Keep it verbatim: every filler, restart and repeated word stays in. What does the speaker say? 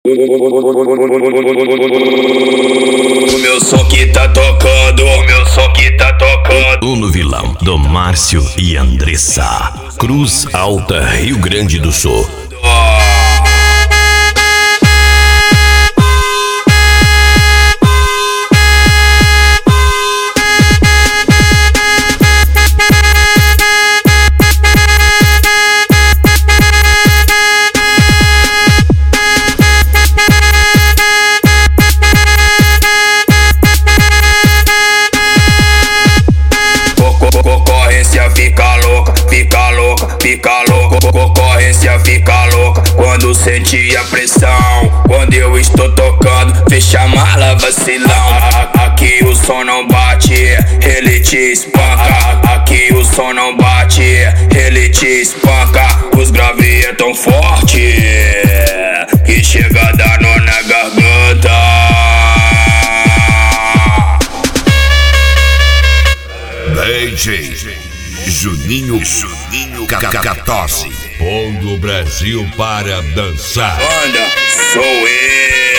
O meu som que tá tocando, o meu som que tá tocando. O no vilão do Márcio e Andressa, Cruz Alta, Rio Grande do Sul. Concorrência fica louca, fica louca, fica louca. Concorrência fica louca quando sente a pressão. Quando eu estou tocando, fecha a mala, vacilão. Aqui o som não bate, ele te espanca. Aqui o som não bate, ele te espanca. Os graves é tão forte que chega a dar nó na garganta. D J Juninho, Juninho quatorze, pondo o Brasil para dançar. Banda, sou eu.